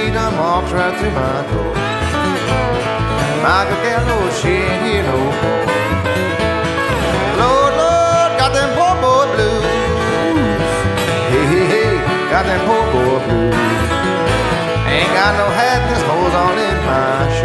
he done walks right through my door. Michael Gallo, she ain't here no more. Lord, Lord, got them poor boy blues. Hey, hey, hey, got them poor boy blues. Ain't got no hat, this hole's on in my shoes.